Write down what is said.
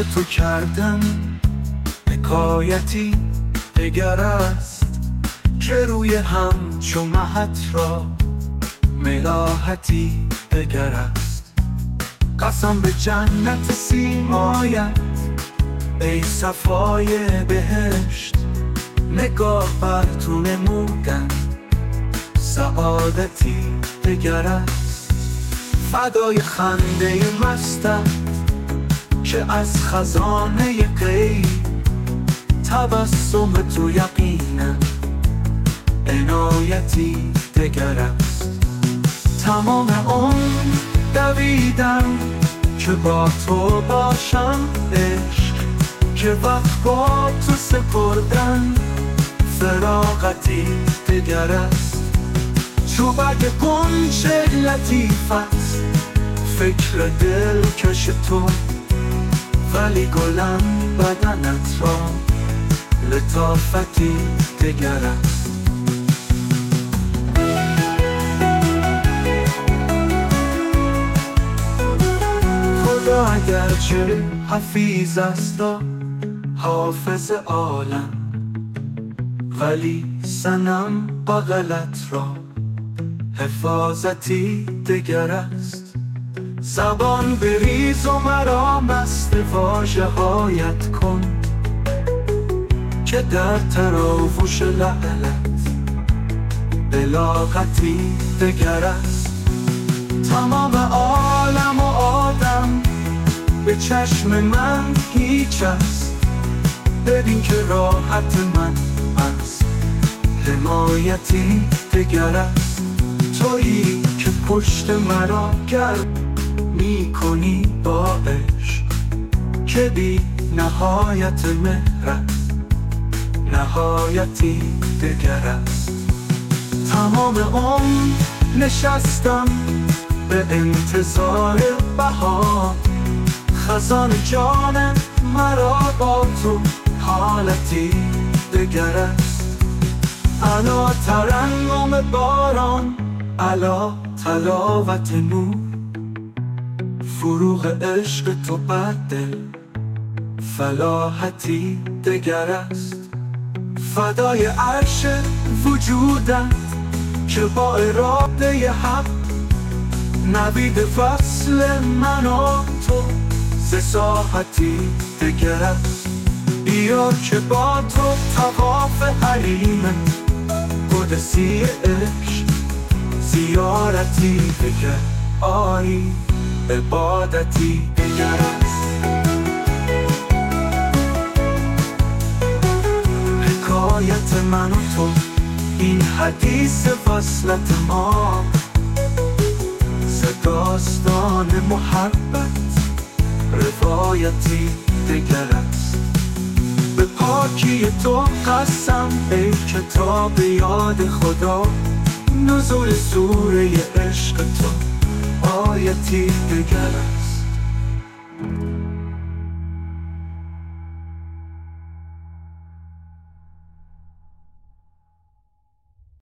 تو کردن حکایتی دگر است که روی همچو مهت را ملاحتی دگر است. قسم به جنت سیمایت ای صفای بهشت، نگاه بر تو نمودن سعادتی دگر است. فدای خنده مستت که از خزانه غیب، تبسم تو یقینا عنایتی دگر است. تمام عمر دویدم که با تو باشم عشق، که وقت با تو سپردن فراغتی دگر است. چوبک گنچه لطیفت فکر دل کش تو، ولی گلم بدنت را لطافتی دگر است. خدا اگرچه حفیظ است و حافظ عالم، ولی صنم بغلت را حفاظتی دگر است. زبان بریز و مرا مست واژه هایت کن، که در تراوش لعلت بلاغتی دگر است. تمام عالم و آدم به چشم من هیچ است، ببین که راحت من از حمایتی دگر است. تویی که پشت مرا گرم می کنی با عشق، که بی نهایت مهرت نهایتی دگر است. تمام عمر نشستم به انتظار بهار، خزان جان مرا با تو حالتی دگر است. علا ترنم باران، علا تلاوت نور، فروغ عشق تو بر دل فلاحتی دگر است. فدای عرش وجودت که با اراده حق نوید فصل من و تو ز ساحتی دگر است. بیا که با تو طواف حریم قدسی عشق زیارتی دگر، آری عبادتی دگر است. حکایت من و تو این حدیث وصلت ما، ز داستان محبت روایتی دگر است. به پاکی تو قسم ای کتاب یاد خدا، نزول سوره عشق تو آیتی دگر است.